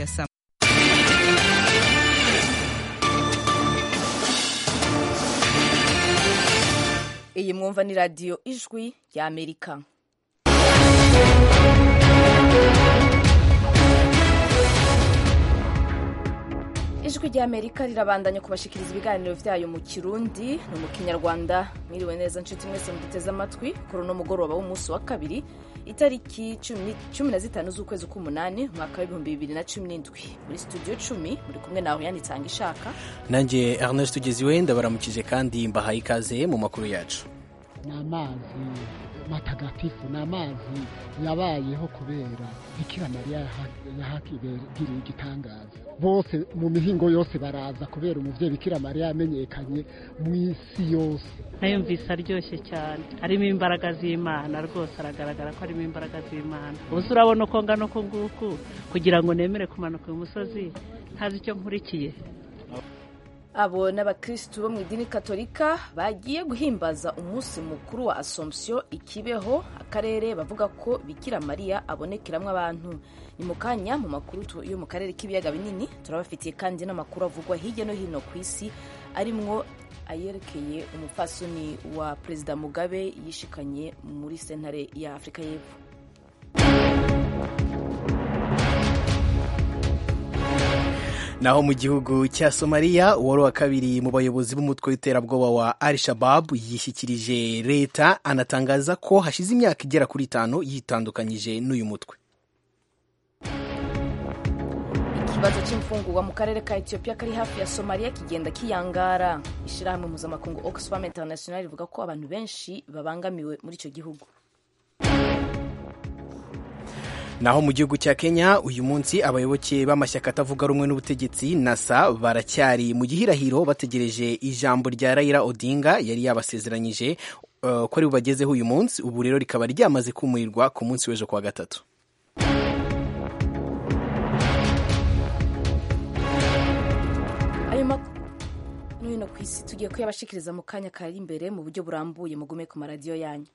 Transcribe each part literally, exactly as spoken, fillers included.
ya saa iyi mwumva ni radiyo ijwi ya Amerika. Ijwi rya Amerika rirabandanya kubashikiriza ibiganiro vyayo mu Kirundi no mu Kinyarwanda. Mwiriwe neza nshuti mwese muduteze amatwi kuri uno mugoroba w'umunsi wa kabiri itariki cumi na zitanu z'ukwezi k'umunani umwaka w'ibihumbi bibiri na cumi n'indwi. Muri studio cumi muri kumwe nawe yanitanga ishaka nanjye Ernest Tugeziwe ndabaramukije kandi mbahaye ikaze mu makuru yacu. N'amazi matagatifu n'amazi yabayeho kubera Bikira Mariya yahakigiriye igitangaza. Bose mu mihingo yose baraza kubera umuvyeyi Bikira Mariya yamenyekanye mu isi yose. Nayumvise aryoshye cyane, harimo imbaraga z'Imana, rwose aragaragara ko harimo imbaraga z'Imana. Ubu urabona uko ngano ko nguku kugira ngo nemere kumanuka uyu musozi ntazi icyo nkurikiye. Abo n'abakristu bo mu idini katolika bagiye guhimbaza umunsi mukuru wa Assomption ikibeho akarere bavuga ko Bikira Mariya abonekeramwe abantu. Ni mukanya mu makuru yo mu karere k'ibiyaga binini turabafitiye kandi n'amakuru avugwa hirya no hino ku isi arimwo ayerekeye umupfasoni wa Perezida Mugabe yishikanye muri sentare ya Afrika y'Epfo. Naho mu gihugu cya Somalia uwari wa kabiri mu bayobozi b'umutwe w'iterabwoba wa Al-Shabaab yishyikirije leta anatangaza ko hashize imyaka igera kuri itanu yitandukanyije n'uyu mutwe. Ikibazo cy'imfungurwa mu karere ka Ethiopia kari hafi ya Somalia kigenda kiyangara. Ishirahamwe mpuzamakungu Oxfam International rivuga ko abantu benshi babangamiwe muri icyo gihugu. Naho mu gihugu cya Kenya uyu munsi abayoboke b'amashyaka atavuga rumwe n'ubutegetsi NASA baracyari mu gihirahiro bategereje ijambo rya Raila Odinga yari yabasezeranyije uh, ko ari bubagezeho uyu munsi. Ubu rero rikaba ryamaze kumurirwa ku munsi w'ejo kwa gatatu. Ayo makuru no ku isi tugiye kuyabashikiriza mu kanya kari imbere mu buryo burambuye. Mugume ku maradiyo yanyu.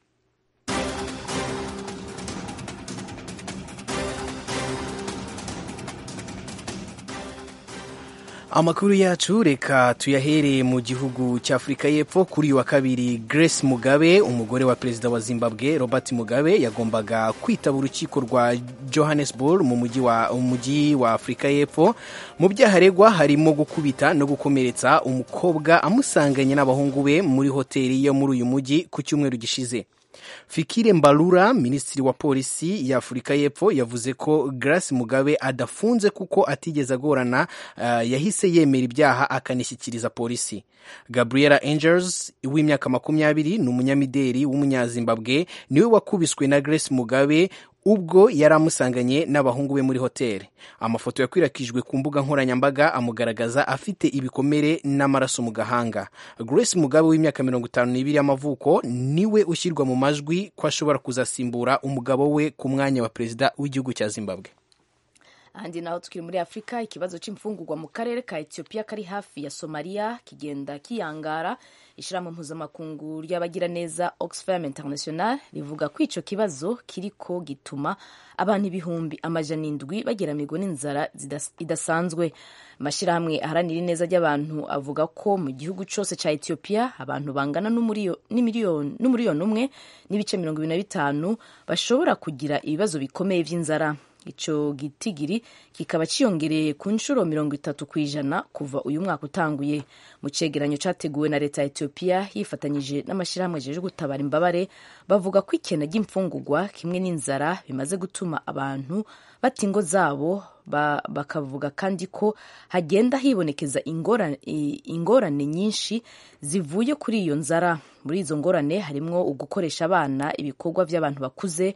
Amakuru yacu reka tuyahere mu gihugu cya Afrika y'Epfo. Kuri uyu wa kabiri Grace Mugabe umugore wa perezida wa Zimbabwe Robert Mugabe yagombaga kwitaba urukiko rwa Johannesburg mu mujyi wa umujyi wa Afrika y'Epfo. Mu byaha aregwa harimo gukubita no gukomeretsa umukobwa amusanganye n'abahungu be muri hoteli yo muri uyu mujyi ku cyumweru gishize. Fikire Mbalula minisitiri wa polisi ya Afrika y'Epfo yavuze ko Grace Mugabe adafunze kuko atigeze agorana, uh, yahise yemera ibyaha akanishyikiriza polisi. Gabriela Angels w'imyaka makumyabiri ni umunyamideli w'umunyazimbabwe niwe wakubiswe na Grace Mugabe ubwo yari amusanganye n'abahungu be muri hoteli. Amafoto yakwirakijwe ku mbuga nkoranyambaga amugaragaza afite ibikomere n'amaraso mu gahanga. Grace Mugabe w'imyaka mirongo itanu n'ibiri y'amavuko niwe ushyirwa mu majwi ko ashobora kuzasimbura umugabo we ku mwanya wa perezida w'igihugu cya Zimbabwe. Andi naho tukiri muri Afrika, ikibazo cy'imfungurwa mu karere ka Ethiopia kari hafi ya Somalia kigenda kiyangara. Ishirahamwe mpuzamakungu ry'abagira neza Oxfam International rivuga ko ico kibazo kiriko gituma abantu ibihumbi amajana indwi bageramirwa n'inzara idasanzwe. Amashirahamwe aharanira neza ry'abantu avuga ko mu gihugu cyose ca Ethiopia abantu bangana n'umiliyoni n'umiliyoni umwe n'ibice mirongo ibiri na bitanu bashobora kugira ibibazo bikomeye vy'inzara. Ico gitigiri kikaba ciyongereye ku nshuro mirongo itatu kwijana kuva uyu mwaka utanguye. Mu cegeranyo categuwe na leta ya Ethiopia yifatanyije n'amashirahamwe ajeje gutabara imbabare bavuga ko ikena ry'imfungurwa kimwe n'inzara bimaze gutuma abantu bata ingo zabo. Ba, bakavuga kandi ko hagenda hibonekeza ingorane, ingorane nyinshi zivuye kuri iyo nzara. Muri izo ngorane harimwo ugukoresha abana ibikorwa by'abantu bakuze,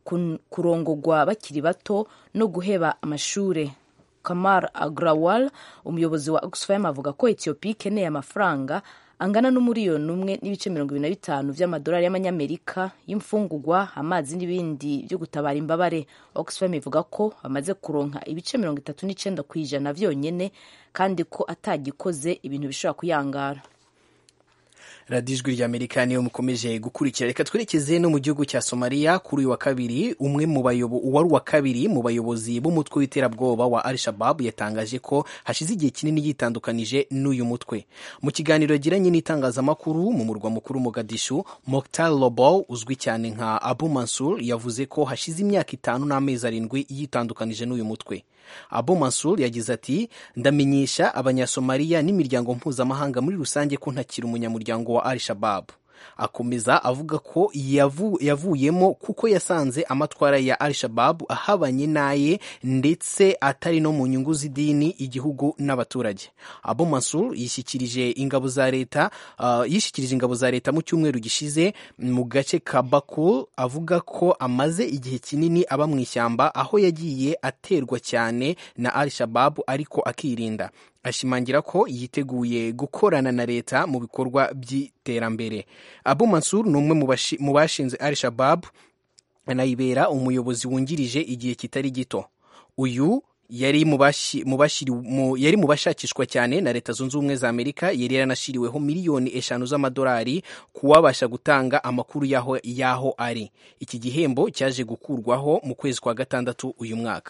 kurongogwa bakiri bato no guheba amashure. Kamar Agrawal umuyobozi wa Oxfam avuga ko Ethiopia ikeneye amafaranga angana n'umuriyoni umwe n'ibice mirongo ibiri na bitanu vy'amadolari y'amanyamerika y'imfungurwa, amazi n'ibindi byo gutabara imbabare. Oxfam ivuga ko bamaze kuronka ibice mirongo itatu n'icenda kw'ijana vyonyene kandi ko atagikoze ibintu bishobora kuyangara. radiyo ijwi ry'amerika niyo mukomeje gukurikira. Reka twerekeze no mu gihugu cya Somalia. Kuri uyu wa kabiri umwe mu bayobo uwari wa kabiri mu bayobozi b'umutwe w'iterabwoba wa Al-Shabaab yatangaje ko hashize igihe kinini yitandukanije n'uyu mutwe. Mu kiganiro yagiranye n'itangazamakuru mu murwa mukuru Mogadishu, Mokhtar Lobow uzwi cyane nka Abu Mansur yavuze ko hashize imyaka itanu n'amezi arindwi yitandukanije n'uyu mutwe. Abu Mansur yagize ati, ndamenyesha abanyasomaliya n'imiryango mpuzamahanga muri rusange ko ntakiri umunyamuryango wa Al-Shabaab. Akomeza avuga ko yavu, yavuyemo kuko yasanze amatwara ya Al-Shabaab ahabanye naye ndetse atari no mu nyungu z'idini, igihugu n'abaturage. Abu Mansur yishyikirije ingabo za leta uh, yishyikirije ingabo za leta mu cyumweru gishize mu gace ka Bakul, avuga ko amaze igihe kinini aba mu ishyamba aho yagiye aterwa cyane na Al-Shabaab ariko akirinda. Ashimangira ko yiteguye gukorana na leta mu bikorwa by'iterambere. Abu Mansur ni umwe mu bashinze Al-Shabaab, anayibera umuyobozi wungirije igihe kitari gito. Uyu yari mu yari mu bashakishwa cyane na Leta Zunze Ubumwe za Amerika, yari yaranashiriweho miliyoni eshanu z'amadolari kuwabasha gutanga amakuru yaho yaho ari. Iki gihembo cyaje gukurwaho mu kwezi kwa gatandatu uyu mwaka.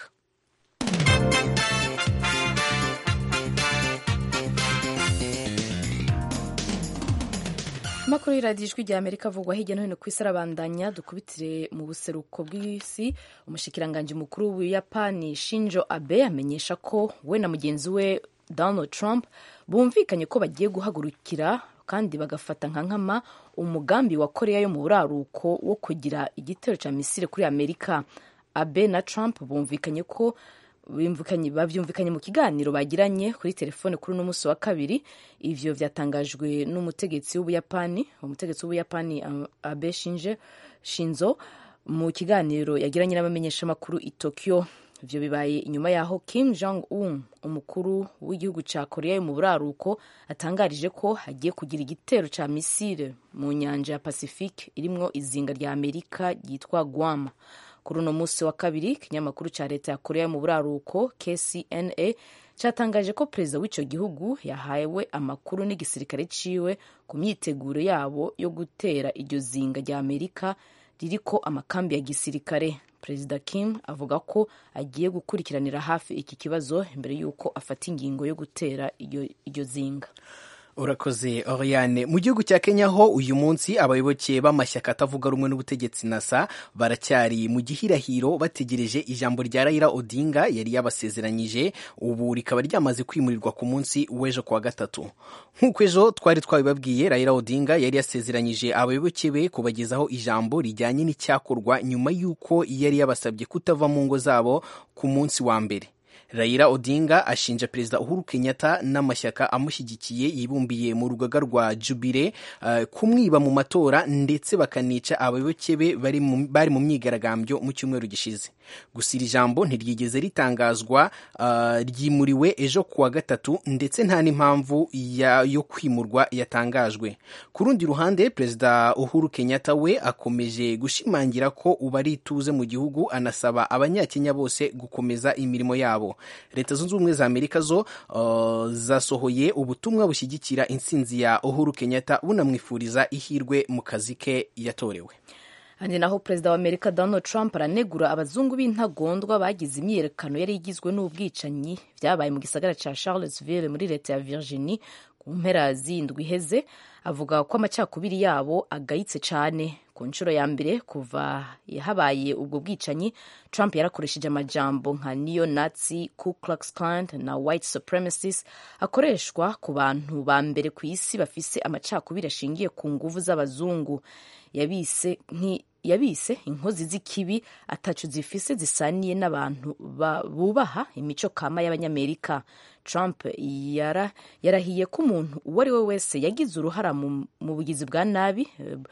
Amakuru y'iradiyo ijwi rya Amerika avugwa hirya no hino ku isi arabandanya. Dukubitire mu buseruko bw'isi. Umushikiranganji mukuru w'Ubuyapani Shinzo Abe amenyesha ko we na mugenzi we Donald Trump bumvikanye ko bagiye guhagurukira kandi bagafata nka nkama umugambi wa Korea yo mu buraruko wo kugira igitero cya misile kuri Amerika. Abe na Trump bumvikanye ko bavyumvikanye mu kiganiro bagiranye kuri telefone kuri uno musi wa kabiri. Ivyo vyatangajwe n'umutegetsi w'Ubuyapani umutegetsi w'Ubuyapani Abe Shinje Shinzo mu kiganiro yagiranye n'abamenyesha makuru i Tokyo. Ivyo bibaye inyuma yaho Kim Jong Un umukuru w'igihugu ca Korea mu buraruko atangarije ko hagiye kugira igitero ca misile mu nyanja ya Pacific irimwo izinga rya Amerika ryitwa Guam. Kuri uno musi wa kabiri ikinyamakuru ca leta ya Korea mu buraruko K C N A cyatangaje ko perezida w'ico gihugu yahawe amakuru n'igisirikare ciwe ku myiteguro yabo yo gutera iryo zinga rya Amerika ririko amakambi ya gisirikare. Perezida Kim avuga ko agiye gukurikiranira hafi iki kibazo imbere y'uko afata ingingo yo gutera iryo zinga. Urakoze Oriane. Mu gihugu cya Kenya ho uyu munsi abayoboke b'amashyaka atavuga rumwe n'ubutegetsi NASA baracyari mu gihirahiro bategereje ijambo rya Raila Odinga yari yabasezeranyije, ubu rikaba ryamaze kwimurirwa ku munsi w'ejo kwa gatatu. Nk'uko ejo twari twabibabwiye, Raila Odinga yari yasezeranyije abayoboke be kubagezaho ijambo rijyanye n'icyakorwa nyuma y'uko yari yabasabye kutava mu ngo zabo ku munsi wa mbere. Raila Odinga ashinja Perezida Uhuru Kenyatta n'amashyaka amushyigikiye yibumbiye mu rugaga rwa Jubilee uh, kumwiba mu matora ndetse bakanica abayoboke be bari mu, bari mu myigaragambyo mu cyumweru gishize. Gusa iri jambo ntiryigeze ritangazwa, uh, ryimuriwe ejo kuwa gatatu ndetse nta n'impamvu yo kwimurwa yatangajwe. Ku rundi ruhande, Perezida Uhuru Kenyatta we akomeje gushimangira ko ubu ari ituze mu gihugu, anasaba abanyakenya bose gukomeza imirimo yabo. Leta Zunze Ubumwe za Amerika zo uh, zasohoye ubutumwa bushyigikira intsinzi ya Uhuru Kenyatta bunamwifuriza ihirwe mu kazi ke yatorewe. Handi naho Perezida wa Amerika Donald Trump aranegura abazungu b'intagondwa bagize imyiyerekano yari igizwe n'ubwicanyi byabaye mu gisagara ca Charlottesville muri leta ya Virginia ku mpera z'indwi iheze. Avuga ko amacakubiri yabo agayitse cyane. Ku nshuro ya mbere kuva habaye ubwo bwicanyi, Trump yarakoresheje amajambo nka neo-Nazi, Ku Klux Klan na white supremacists akoreshwa ku bantu ba mbere ku isi bafise amacakubiri ashingiye ku nguvu z'abazungu. Yabise nki yabise inkozi z'ikibi atacu zifise zisaniye n'abantu bubaha imico kama y'abanyamerika. Trump yara yarahiye ko umuntu uwo ari we wese yagize uruhara mu bugizi bwa nabi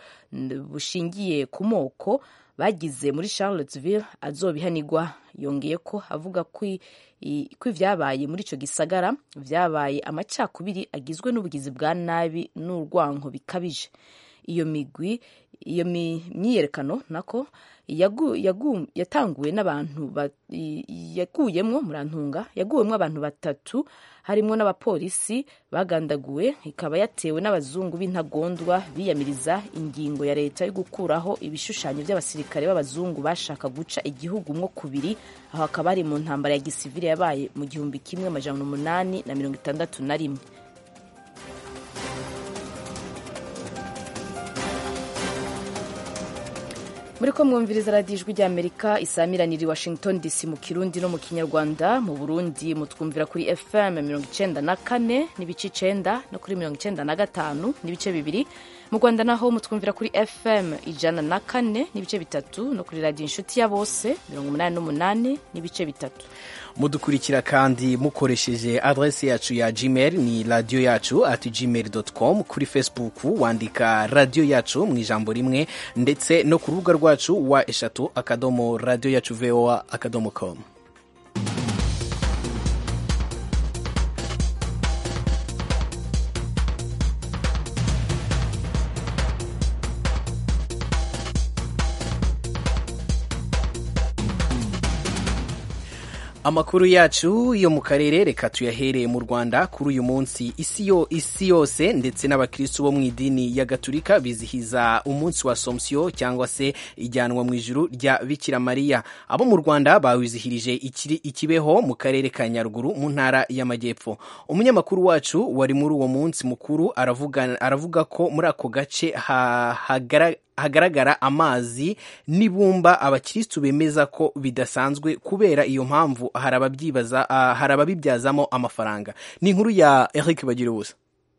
bushingiye ku moko bagize muri Charlottesville azobihanirwa. Yongeye ko avuga ko ivyabaye muri ico gisagara vyabaye amacakubiri agizwe n'ubugizi bwa nabi n'urwanko bikabije. Iyo migwi iyo myiyerekano nako yagu, yagu, yatanguwe n'abantu yaguyemwo murantunga yaguwemwo abantu batatu harimwo n'abapolisi bagandaguwe, ikaba yatewe n'abazungu b'intagondwa biyamiriza ingingo ya leta yo gukuraho ibishushanyo by'abasirikare b'abazungu bashaka guca igihugu mwo kubiri, aho akaba ari mu ntambara ya gisivile yabaye mu gihumbi kimwe amajana umunani na mirongo itandatu na rimwe. Muriko mwumviriza radiyo ijwi ry'Amerika isamiranira i Washington D C mu Kirundi no mu Kinyarwanda. Mu Burundi mutwumvira kuri F M mirongo icenda na kane n'ibice icenda no kuri mirongo icenda na gatanu n'ibice bibiri. Mu Rwanda naho mutwumvira kuri F M ijana na kane n'ibice bitatu no kuri radiyo inshuti ya bose mirongo umunani n'umunani n'ibice bitatu. Mudukurikira kandi mukoresheje adresse yacu ya Gmail ni radio yacu at gmail dot com, kuri Facebook wandika radio yacu mu ijambo rimwe, ndetse no ku rubuga rwacu wa eshatu akadomo radio yacu voa akadomo com. Amakuru yacu yo mu karere reka tuyahereye mu Rwanda. Kuri uyu munsi isi yo isi yose ndetse n'abakristo bo mu idini ya Gatolika bizihiza umunsi wa Assomption cyangwa se ijyanwa mu ijuru rya Bikira Mariya. Abo mu Rwanda bawizihirije ikiri ikibeho mu karere ka Nyaruguru mu ntara y'Amajyepfo. Umunyamakuru wacu wari muri uwo munsi mukuru aravuga aravuga ko muri ako gace ha, hagara hagaragara amazi n'ibumba abakristo bemeza ko bidasanzwe, kubera iyo mpamvu harababyibaza uh, harababibyazamo amafaranga. Ni inkuru ya Eric Bagirubusa.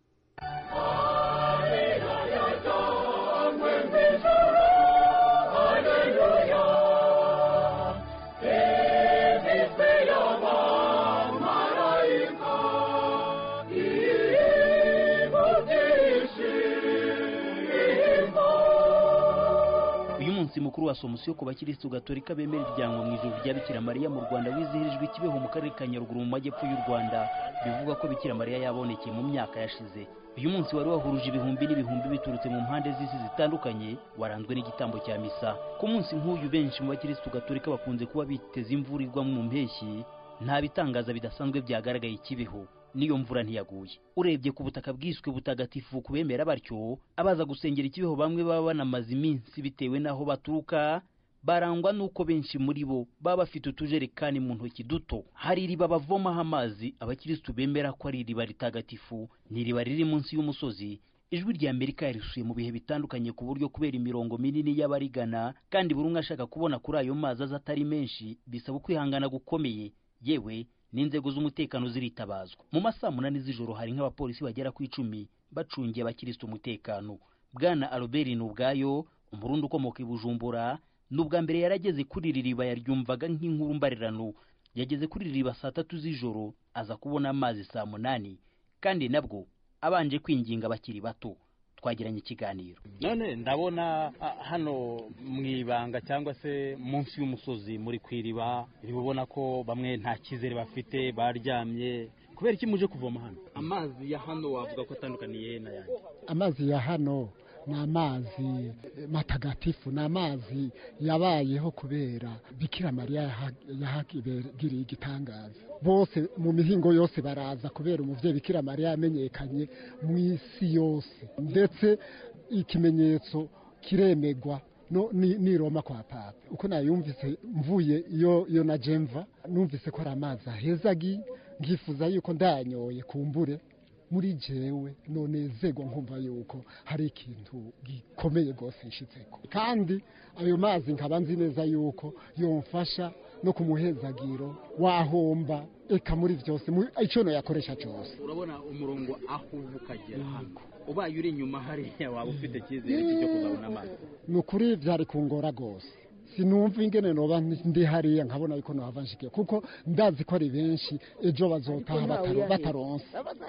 Mukuru wa Assomption ku bakristo Gatolika bemera ijyanwa mu ijuru rya Bikira Mariya mu Rwanda wizihirijwe Kibeho mu karere ka Nyaruguru mu majyepfo y'u Rwanda. Bivuga ko Bikira Mariya yabonekeye mu myaka yashize. Uyu munsi wari wahuruje ibihumbi n'ibihumbi biturutse mu mpande z'isi zitandukanye, waranzwe n'igitambo cya misa. Ku munsi nk'uyu benshi mu bakristo Gatolika bakunze kuba biteze imvura igwa mu mpeshyi. Nta bitangaza bidasanzwe byagaragaye Kibeho, niyo mvura ntiyaguye. Urebye ku butaka bwiswe butagatifu kubemera batyo, abaza gusengera Kibeho bamwe baba banamaze iminsi bitewe naho baturuka, barangwa nuko benshi muri bo baba bafite utujerekani mu ntoki duto. Hari iriba bavomaho amazi abakristo bemera ko ari iriba ritagatifu, ni iriba riri munsi y'umusozi. Ijwi rya Amerika yarisuye mu bihe bitandukanye ku buryo kubera imirongo minini y'abarigana kandi buri umwe ashaka kubona kuri ayo mazi azatari menshi bisaba kwihangana gukomeye, yewe n'inzego z'umutekano ziritabazwa. Mu masaa munani z'ijoro hari nk'abapolisi bagera ku icumi bacungiye abakristo umutekano. Bwana Albert Nubwayo, umurundi ukomoka i Bujumbura, nubwa mbere yarageze kuri ririba yaryumvaga nk'inkuru mbarirano. Yageze kuri ririba saa tatu z'ijoro aza kubona amazi saa munani, kandi nabwo abanje kwinginga bakiri bato. Twagiranye ikiganiro. None ndabona hano mwibanga cyangwa se munsi y'umusozi muri kwiriba, ribona ko bamwe nta kizere bafite, baryamye. Kubera iki muje kuvoma hano? Amazi ya hano wavuga ko atandukaniye na yandi? Amazi ya hano ni amazi matagatifu, ni amazi yabayeho kubera Bikira Mariya yahagiriye igitangaza. Bose mu mihingo yose baraza kubera umuvyeyi Bikira Mariya yamenyekanye mu isi yose, ndetse ikimenyetso kiremegwa no ni, ni Roma kwa Papa. Uko nayumvise mvuye iyo iyo na Jemva, numvise ko ari amazi ahezagi, ngifuza yuko ndanyoye kumbure muri jewe nonezegwa nkumva yuko hari ikintu gikomeye gose nshitseko, kandi ayo mazi nkaba nzi neza yuko yomfasha no kumuhezagiro wahomba eka muri vyose ico no yakoresha cyose. Urabona umurongo aho ukagera hano, ubaye uri inyuma hari waba ufite kizere cyo kuzabona amazi. Nukuri vyari kungora gose, sinumva ingene noba ndi hariya nkabona yuko nohava nshike, kuko ndazi ko ari benshi ejo bazotaha bataro bataronse.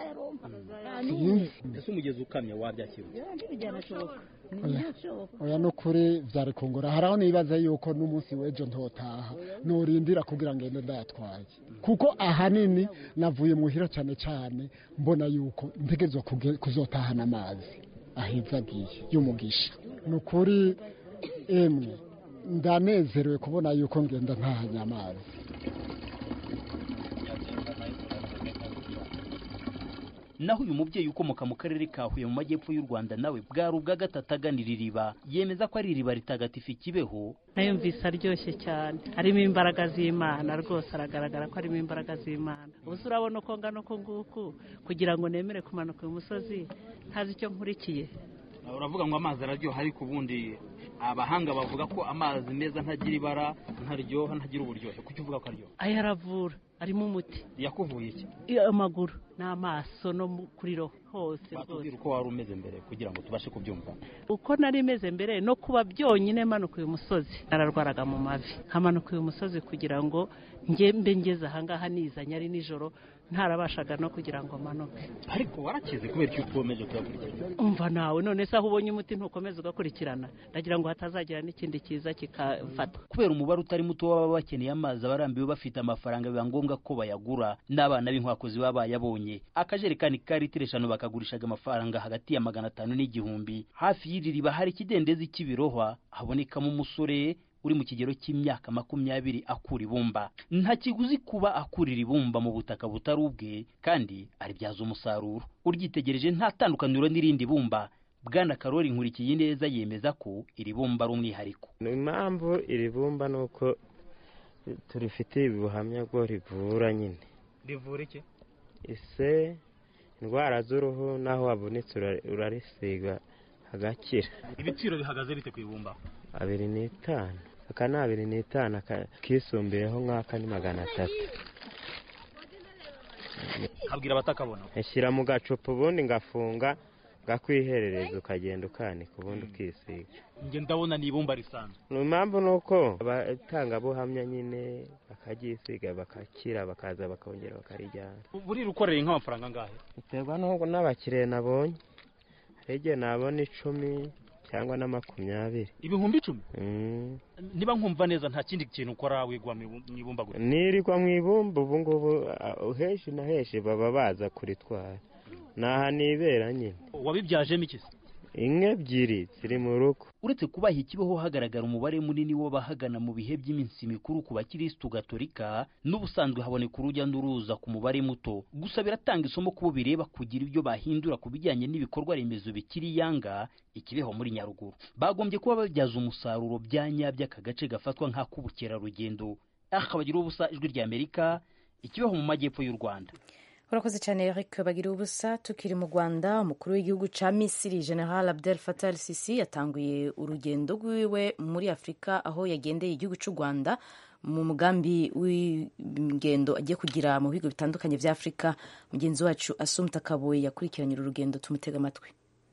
Ese umugezi ukamye wabyakira? Oya no kuri vyari kungora, haraho nibaza yuko n'umunsi wejo ntotaha norindira kugira ngende ndatwaye, kuko ahanini navuye muhira cyane cyane mbona yuko ntegerezwa kuzotahana amazi ahizagiye y'umugisha. ni ukuri emwe ndanezerewe kubona yuko ngenda ntahanye amazi. naho uyu mubyeyi ukomoka mu karere ka Huye mu majyepfo y'u Rwanda nawe bwari ubwa gatatu aganira iriba yemeza ko ari iriba ritagatifu Kibeho. Nayumvise aryoshye cyane, harimo imbaraga z'Imana rwose, aragaragara ko harimo imbaraga z'Imana. Ubu urabona uko ngano ko nguku kugira ngo nemere kumanuka uyu musozi ntazi icyo nkurikiye. Uravuga ngo amazi araryoha, ariko ubundi abahanga bavuga ko amazi meza ntagira ibara, ntaryoha, ntagira uburyohe. Kuki uvuga ko aryoha? Aya aravura, arimo umuti. Yakuvuye iki? Amaguru n'amaso no kuri roho hose rwose. Batubwira uko wari umeze mbere kugira ngo tubashe kubyumva. Uko nari meze mbere no kuba byonyine manuka uyu musozi, nararwaraga mu mavi. Hamanuka uyu musozi kugira ngo ngembe ngeze ahangaha nizanye ari nijoro, ntarabashaga no kugira ngo manuke. Ariko warakize kubera icyo ukomeje kuyakurikirana. Umva nawe none se aho ubonye umuti ntukomeza ugakurikirana, ndagira ngo hatazagira n'ikindi kiza kikafata. Kubera umubare utari muto w'ababa bakeneye amazi abarambiwe bafite amafaranga biba ngombwa ko bayagura, n'abana b'inkwakozi baba bayabonye. Akajerekani ka litiro eshanu bakagurishaga amafaranga hagati ya magana atanu n'igihumbi. Hafi y'iri riba hari ikidendezi cy'ibirohwa habonekamo umusore uri mu kigero cy'imyaka makumyabiri akura ibumba. Nta kiguzi kuba akurira ibumba mu butaka butari ubwe, kandi aribyaza umusaruro. Uryitegereje nta tandukaniro n'irindi bumba. Bwana Karori Nkurikiye neza yemeza ko iri bumba ari umwihariko. Impamvu iri bumba nuko turifite ubuhamya bwo rivura nyine. Rivura iki? Ise indwara z'uruhu naho wabonetse urarisiga hagakira. Ibiciro bihagaze bite ku ibumba? abiri n'itanu. Aka ni abiri n'itanu kisumbiyeho nk'aka ni magana atatu. Abwira abatakabona. Nshyira mu gacupa ubundi ngafunga gakwiherereza ukagenda ukanika ubundi ukisiga. Nge ndabona ni ibumba risanzwe. Impamvu nuko abatanga buhamya nyine bakagisiga bakakira bakaza bakongera bakarijyana. Buri rukoreye nk'amafaranga ngahe? Biterwa n'uko n'abakire nabonye. Rege nabona icumi cyangwa na makumyabiri. Ibihumbi icumi? Mm. Niba nkumva neza nta kindi kintu ukora wigwa mu ibumba gusa. Nirirwa mu ibumba ubu ngubu heshi na heshi baba baza kuritwara. Naha nibera nyine. Wabibyajemo iki? Inka ebyiri ziri mu rugo. Uretse kubaha Kibeho hagaragara umubare munini w'abahagana mu bihe by'iminsi mikuru ku bakirisitu gatolika, n'ubusanzwe haboneka urujya n'uruza ku mubare muto. Gusa biratanga isomo kubo bireba kugira ibyo bahindura ku bijyanye n'ibikorwa remezo bikiri yanga Ikibeho muri Nyaruguru. Bagombye kuba babyaza umusaruro bya nyabyo aka gace gafatwa nk'ak'ubukerarugendo. Akabagira ubusa, Ijwi ry'Amerika, Ikibeho mu majyepfo y'u Rwanda. Urakoze cyane Eric Bagira ubusa. Tukiri mu Rwanda, umukuru w'igihugu ca Misiri General Abdel Fattah el-Sisi yatanguye urugendo rwiwe muri Afrika, aho yagendeye igihugu cy'u Rwanda mu mugambi w'ingendo agiye kugira mu bihugu bitandukanye vya Afrika. Mugenzi wacu Assumpta Kaboyi yakurikiranye uru rugendo, tumutega amatwi.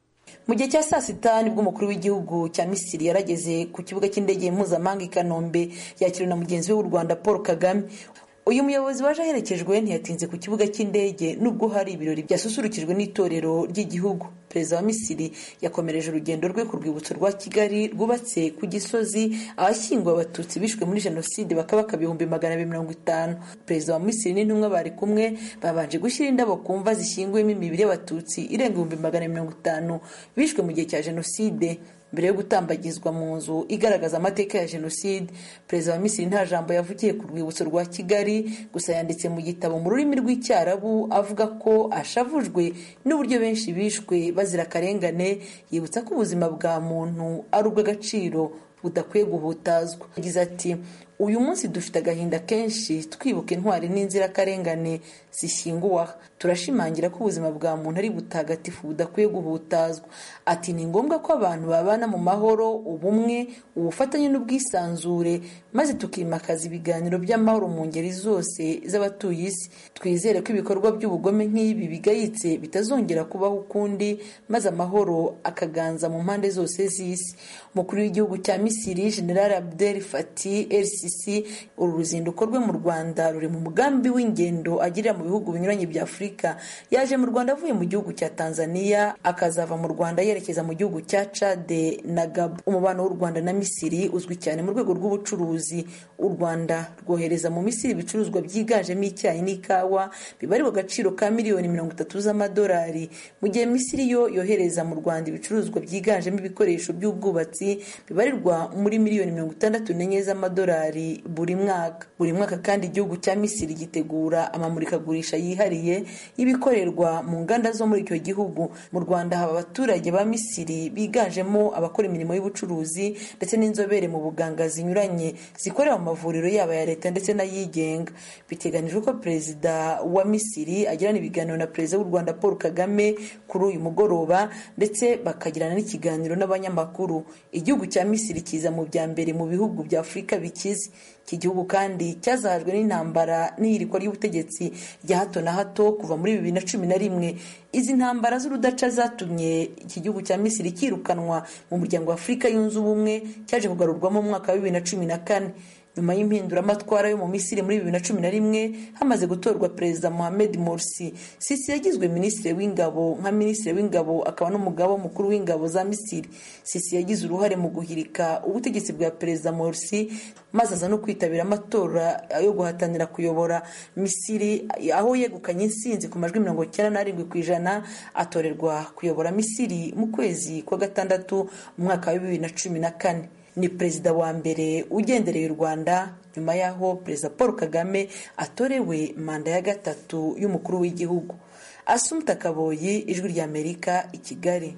Mu gihe cya saa sita nibwo umukuru w'igihugu cya Misiri yarageze ku kibuga cy'indege mpuzamahanga i Kanombe yakiriwe na mugenzi we w'u Rwanda Paul Kagame. Uyu muyobozi waje aherekejwe ntiyatinze ku kibuga cy'indege nubwo hari ibirori byasusurukijwe n'itorero ry'igihugu. Perezida wa Misiri yakomereje urugendo rwe ku rwibutso rwa Kigali rwubatse ku Gisozi ahashyinguwe abatutsi bishwe muri jenoside bakabaka ibihumbi magana abiri mirongo itanu. Perezida wa Misiri n'intumwa bari kumwe babanje gushyira indabo ku mva zishyinguyemo imibiri y'abatutsi irenga ibihumbi magana mirongo itanu bishwe mu gihe cya jenoside. Mbere yo gutambagizwa mu nzu igaragaza amateka ya jenoside, Perezida wa Misiri nta jambo yavugiye ku rwibutso rwa Kigali, gusa yanditse mu gitabo mu rurimi rw'icyarabu avuga ko ashavujwe n'uburyo benshi bishwe bazira akarengane, yibutsa ko ubuzima bwa muntu ari ubw'agaciro budakwiye guhutazwa. Yagize ati uyu munsi dufite agahinda kenshi twibuka intwari n'inzirakarengane zishyinguwe aha. Turashimangira ko ubuzima bwa muntu ari butagatifu budakwiye guhutazwa. Ati ni ngombwa ko abantu babana mu mahoro, ubumwe, ubufatanye n'ubwisanzure, maze tukimakaza ibiganiro by'amahoro mu ngeri zose z'abatuye isi. Twizere ko ibikorwa by'ubugome nk'ibi bigayitse bitazongera kubaho ukundi, maze amahoro akaganza mu mpande zose z'isi. Umukuru w'igihugu cya Misiri General Abdel Fattah el-Sisi C C. Uru ruzinduko rwe mu Rwanda ruri mu mugambi w'ingendo agirira mu bihugu binyuranye bya Afurika. Yaje mu Rwanda avuye mu gihugu cya Tanzania akazava mu Rwanda yerekeza mu gihugu cya Chad na Gabon. Umubano w'u Rwanda na Misiri uzwi cyane mu rwego rw'ubucuruzi. U Rwanda rwohereza mu Misiri ibicuruzwa byiganjemo icyayi n'ikawa bibarirwa agaciro ka miliyoni mirongo itatu z'amadolari, mu gihe Misiri yo yohereza mu Rwanda ibicuruzwa byiganjemo ibikoresho by'ubwubatsi bibarirwa muri miliyoni mirongo itandatu n'enye z'amadolari buri mwaka. Buri mwaka kandi igihugu cya Misiri gitegura amamurikagurisha yihariye y'ibikorerwa mu nganda zo muri icyo gihugu. Mu Rwanda haba abaturage ba Misiri biganjemo abakora imirimo y'ubucuruzi ndetse n'inzobere mu buganga zinyuranye zikorera mu mavuriro yaba ya leta ndetse n'ayigenga. Biteganijwe ko perezida wa Misiri agirana ibiganiro na perezida w'u Rwanda Paul Kagame kuri uyu mugoroba ndetse bakagirana n'ikiganiro n'abanyamakuru. Igihugu cya Misiri kiza mu bya mbere mu bihugu bya Afurika bikize. Iki gihugu kandi cyazahajwe n'intambara n'ihirikwa ry'ubutegetsi rya hato na hato kuva muri bibiri na cumi na rimwe. Izi ntambara z'urudaca zatumye iki gihugu cya Misiri kirukanwa mu muryango wa Afurika yunze ubumwe, cyaje kugarurwamo mu mwaka wa bibiri na cumi na kane. Nyuma y'impinduramatwara yo mu Misiri muri bibiri na cumi na rimwe hamaze gutorwa perezida Mohamed Morsi, Sisi yagizwe minisitiri w'ingabo. Nka minisitiri w'ingabo akaba n'umugaba mukuru w'ingabo za Misiri. Sisi yagize uruhare mu guhirika ubutegetsi bwa perezida Morsi maze aza no kwitabira amatora yo guhatanira kuyobora Misiri, aho yegukanye insinzi ku majwi mirongo icyenda n'arindwi ku ijana, atorerwa kuyobora Misiri mu kwezi kwa gatandatu mu mwaka wa bibiri na cumi na kane. Ni perezida wa mbere ugendereye u Rwanda nyuma y'aho perezida Paul Kagame atorewe manda ya gatatu y'umukuru w'igihugu. Assumpta Kaboyi, Ijwi ry'Amerika, i Kigali.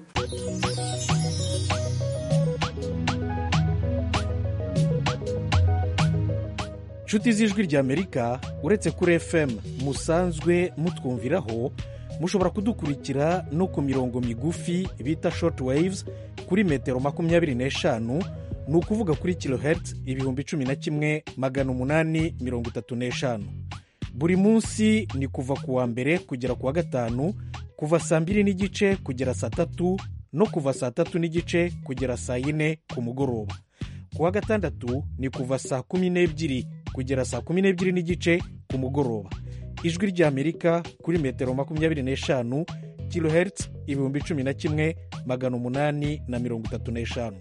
Nshuti z'Ijwi ry'Amerika, uretse kuri F M musanzwe mutwumviraho, mushobora kudukurikira no ku mirongo migufi bita short waves kuri metero makumyabiri n'eshanu, ni ukuvuga kuri kilohertz ibihumbi cumi na kimwe magana umunani mirongo itatu n'eshanu. Buri munsi ni kuva ku wa mbere kugera ku wa gatanu, kuva saa mbiri n'igice kugera saa tatu no kuva saa tatu n'igice kugera saa yine ku mugoroba. Ku wa gatandatu ni kuva saa kumi n'ebyiri kugera saa kumi n'ebyiri n'igice ku mugoroba. Ijwi ry'Amerika kuri metero makumyabiri n'eshanu, kilohertz ibihumbi cumi na kimwe magana umunani na mirongo itatu n'eshanu.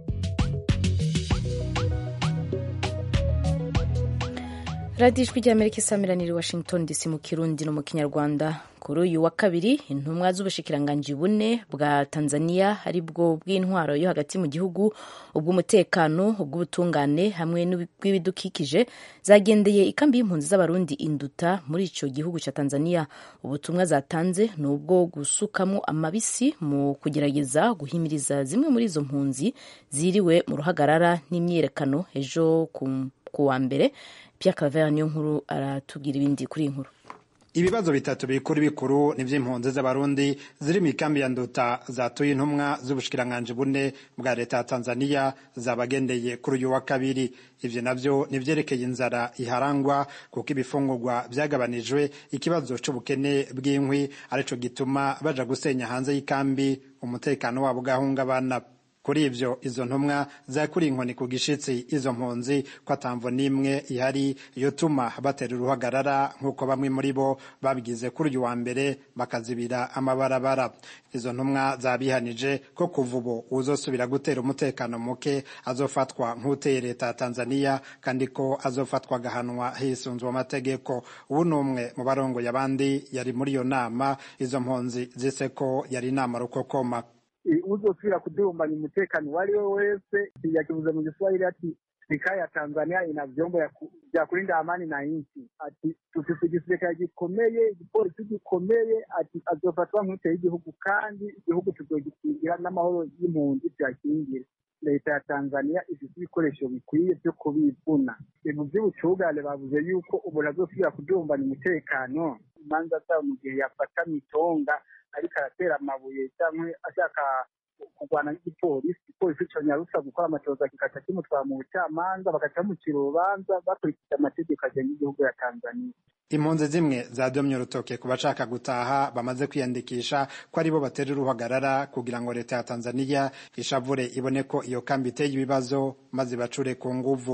radiyo Ijwi ry'Amerika isamiraniye Washington D C mu Kirundi no mu Kinyarwanda. Kuri uyu wa kabiri intumwa z'ubushikiranganji bune bwa Tanzania ari bwo bw'intwaro yo hagati mu gihugu, ubw'umutekano, ubw'ubutungane hamwe n'ubw'ibidukikije zagendeye ikambi y'impunzi z'abarundi Induta muri ico gihugu ca Tanzania. Ubutumwa zatanze ni ubwo gusukamo amabisi mu kugerageza guhimiriza zimwe muri izo mpunzi ziriwe mu ruhagarara n'imyiyerekano ejo ku wa mbere. Pierre Claver niyo nkuru aratubwira ibindi kuri inkuru. Ibibazo bitatu bikuru bikuru n'ivy'impunzi z'abarundi ziri mu ikambi ya Nduta zatuye intumwa z'ubushikiranganje bune bwa leta ya Tanzania zabagendeye kuri uyu wa kabiri. Ivyo navyo nivyerekeye inzara iharangwa kuko ibifungurwa vyagabanijwe, ikibazo c'ubukene bw'inkwi arico gituma baja gusenya hanze y'ikambi, umutekano wabo gahungabana. Kuri ivyo izo ntumwa zakuri inkoni ku gishitsi izo mpunzi ko atamvo nimwe ihari yotuma batera uruhagarara nk'uko bamwe muri bo babigize kuri uyu wa mbere bakazibira amabarabara. Izo ntumwa zabihanije ko kuva ubu uzosubira gutera umutekano muke azofatwa nk'uteye leta ya Tanzania kandi ko azofatwa gahanwa hisunzwe amategeko. Ubu numwe mu barongoye abandi yari muri iyo nama, izo mpunzi zise ko yari inama rukokoma. Uzosubira kudumbanya umutekano wali we wese, yakivuze mu Kiswahili ati serikali ya Tanzania ina vyombo vya kulinda amani na nchi, ati tufise igisirikare gikomeye, igipolisi gikomeye, ati azofatwa nk'uteye igihugu kandi igihugu tuzogikingira n'amahoro y'impunzi byakingira. Leta ya Tanzania ifite ibikoresho bikwiye byo kubivuna. Ibintu by'ubucugane bavuze yuko ubu azosubira kudumbanya umutekano imanza zabo mu gihe yafata mitonga ariko aratera amabuye cyangwa ashaka kurwana n'igipolisi. Igipolisi cyonyarutsa gukora amatoza kikaca kimutwara mu bucamanza bakaca mu kirubanza bakurikije amategeko agenga igihugu ya Tanzania. Impunzi zimwe zadomye urutoke ku bashaka gutaha bamaze kwiyandikisha ko aribo batera uruhagarara kugira ngo leta ya Tanzania ishavure ibone ko iyo kambi iteye ibibazo maze bacure ku nguvu.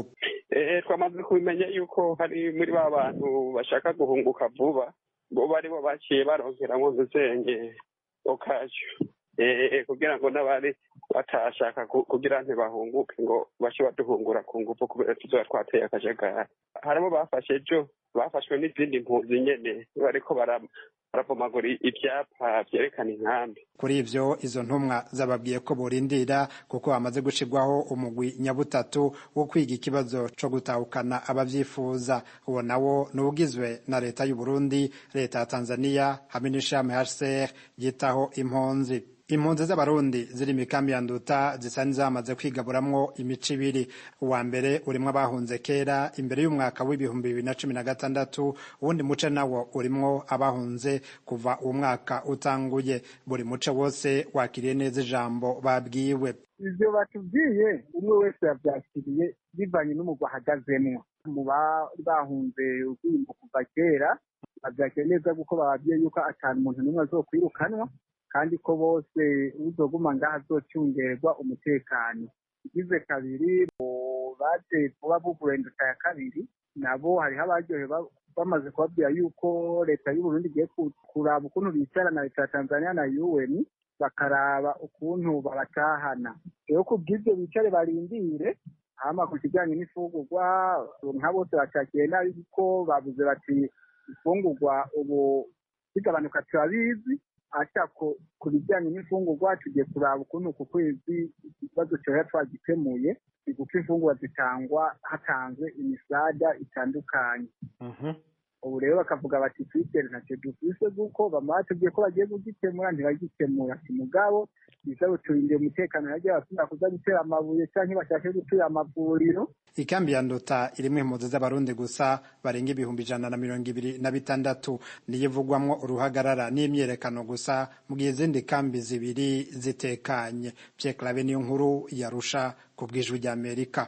twamaze kubimenya yuko hari muri ba bantu bashaka guhunguka vuba bo bari bo baciye baronkeramo dusenge okajyo kugira ngo n'abari batashaka kugira ntibahunguke ngo bashe baduhungura ku ngufu kubera tuzoba twateye akajagari. Harimo bafashe ejo bafashwe n'izindi mpunzi nyene bariko baravomagura ivyapa vyerekana inkambi. Kuri ivyo izo ntumwa zababwiye ko borindira kuko hamaze gushirwaho umugwi nyabutatu wo kwiga ikibazo co gutahukana abavyifuza. Uwo nawo n'ubugizwe na leta y'u Burundi, leta ya Tanzania hamwe n'ishami H C R yitaho impunzi. Impunzi z'abarundi ziri mikambi ya Nduta zisa nizamaze kwigaburamwo imico ibiri. Uwa mbere urimwo abahunze kera imbere y'umwaka w'ibihumbi bibiri na cumi na gatandatu, uwundi muce nawo urimwo abahunze kuva uwo mwaka utanguye. Buri muce wose wakiriye neza ijambo babwiwe. Ivyo batubwiye umwe wese yavyakiriye bivanye n'umugwa ahagazemwo. Mu bari bahunze ubwimbo kuva kera bavyakiriye neza kuko bababwiye yuko atanu umuntu n'umwe azokwirukanwa kandi ko bose uzoguma ngaha azocungerwa umutekano. Igize kabiri baje kuba bugura induta ya kabiri nabo hariho abaryohe bamaze kubabwira yuko leta y'u Burundi igiye kuraba ukuntu bicara na leta ya Tanzania na U N bakaraba ukuntu babatahana. Rero kubw'ivyo bicare barindire hama ku kijanye n'ifungurwa nka bose bacakiye nabi kuko babuze bati ifungurwa ubu bigabanuka turabizi. Ashako ku bijyanye n'imfungurwa tugiye kuraba ukuntu ku kwezi ikibazo cyoya twagikemuye kuko imfungurwa zitangwa hatanzwe imisada itandukanye. Ubu rero bakavuga bati twitera ntacyo dufise kuko bamara tugiye ko bagiye kugikemura ntibagikemura. Mugabo bisaba turinde umutekano yagiye basubira kuza gutera amabuye canke bashaka gutura amavuriro. Ikambi ya Nduta irimwo impunzi z'abarundi gusa barenga ibihumbi ijana na mirongo ibiri na bitandatu niyo ivugwamwo uruhagarara n'imyerekano gusa mu gihe izindi kambi zibiri zitekanye. Pierre Claver niyo nkuru yarusha ku bw'ijwi ry'Amerika.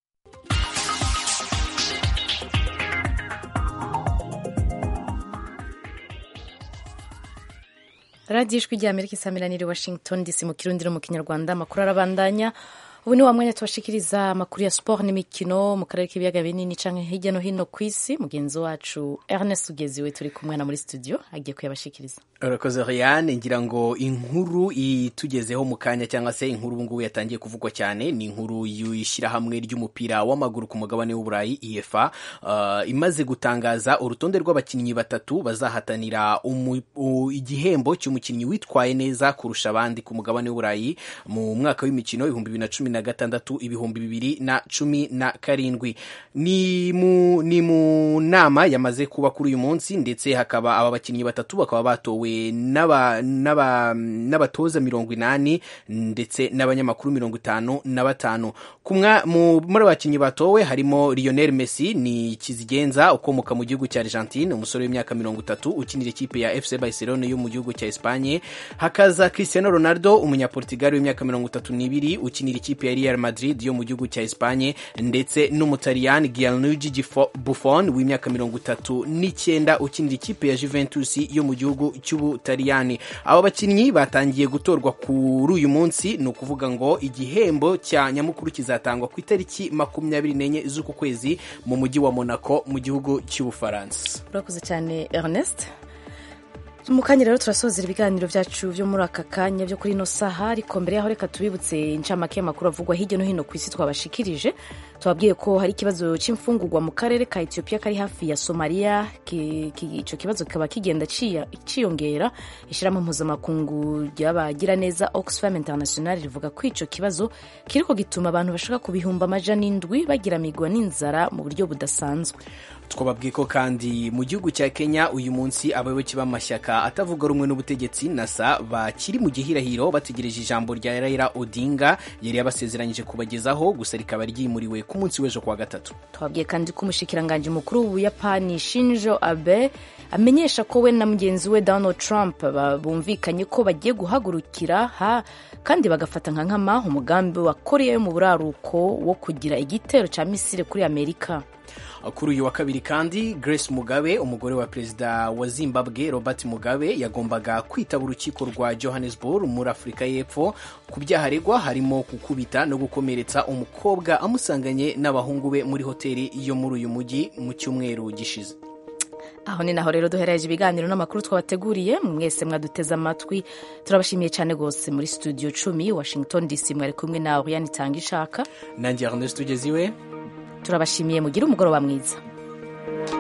Radio Ijwi ry'Amerika isamiraniye Washington D C mu Kirundi no mu Kinyarwanda. Amakuru arabandanya. Ubu ni wa mwanya tubashikiriza amakuru ya sport n'imikino mu karere k'ibiyaga binini canke hirya no hino kw'isi. Mugenzi wacu Ernest Ugeziwe turi kumwe na muri studio agiye kuyabashikiriza. Urakoze Ryan, ngira ngo inkuru itugezeho mu kanya cyangwa se inkuru ubu ngubu yatangiye kuvugwa cyane ni inkuru y'ishyirahamwe ry'umupira w'amaguru ku mugabane w'Uburayi I F A uh, imaze gutangaza urutonde rw'abakinnyi batatu bazahatanira igihembo cy'umukinnyi witwaye neza kurusha abandi ku mugabane w'Uburayi mu mwaka w'imikino ibihumbi bibiri na cumi na gatandatu ibihumbi bibiri na cumi na karindwi. Ni mu ni mu nama yamaze kuba kuri uyu munsi, ndetse hakaba aba bakinnyi batatu bakaba batowe n'aba n'aba n'abatoza mirongo inani ndetse n'abanyamakuru mirongo itanu na batanu. Kumwa muri abakinnyi batowe harimo Lionel Messi, ni kizigenza ukomoka mu gihugu cya Argentine, umusore w'imyaka mirongo itatu ukinira ikipe ya F C Barcelona yo mu gihugu cya Espagne. Hakaza Cristiano Ronaldo, umunyaportugal w'imyaka mirongo itatu n'ibiri ukinira ikipe ya Real Madrid yo mu gihugu cya Espagne, ndetse n'umutaliyani Gianluigi Buffon w'imyaka mirongo itatu n'icyenda ukinira ikipe ya Juventus yo mu gihugu cy'Ubutaliyani. Aba bakinnyi batangiye gutorwa kuri uyu munsi, ni ukuvuga ngo igihembo cya nyamukuru kizatangwa ku itariki makumyabiri n'enye z'uku kwezi mu mujyi wa Monaco mu gihugu cy'Ubufaransa. Urakoze cyane Ernest. Mu kanya rero turasozera ibiganiro byacu byo muri aka kanya byo kuri ino saha, ariko mbere yaho reka tubibutse incamake y'amakuru avugwa hirya no hino ku isi twabashikirije. Tubabwiye ko hari ikibazo c'imfungurwa mu karere ka Ethiopia kari hafi ya Somalia. Ico kibazo kikaba kigenda ciyongera. Ishirahamwe mpuzamakungu ry'abagira neza Oxfam International rivuga ko ico kibazo kiriko gituma abantu bashaka kubihumba amajana indwi bagiramirwa n'inzara mu buryo budasanzwe. Twababwiye ko kandi mu gihugu cya Kenya uyu munsi abayoboke b'amashyaka atavuga rumwe n'ubutegetsi NASA bakiri mu gihirahiro bategereje ijambo rya Raila Odinga yari yabasezeranyije kubagezaho, gusa rikaba ryimuriwe ku munsi w'ejo kwa gatatu. Twabwiye kandi ko umushikiranganje mukuru w'Ubuyapani Shinzo Abe amenyesha ko we na mugenzi we Donald Trump bumvikanye ko bagiye guhagurukira ha kandi bagafata nka nkama umugambi wa Korea yo mu buraruko wo kugira igitero ca misile kuri Amerika. Kuri uyu wa kabiri kandi Grace Mugabe umugore wa perezida wa Zimbabwe Robert Mugabe yagombaga kwitaba urukiko rwa Johannesburg muri Afurika y'Epfo ku byaha aregwa harimo gukubita no gukomeretsa umukobwa amusanganye n'abahungu be muri hoteli yo muri uyu mujyi mu cyumweru gishize. Aho ni naho rero duhereje ibiganiro n'amakuru twabateguriye. Mwese mwaduteze amatwi turabashimiye cyane gose. Muri studio cumi Washington D C mwari kumwe na Oriane Tangishaka nanjye Ernest Tugeziwe. Turabashimiye, mugire umugoroba mwiza.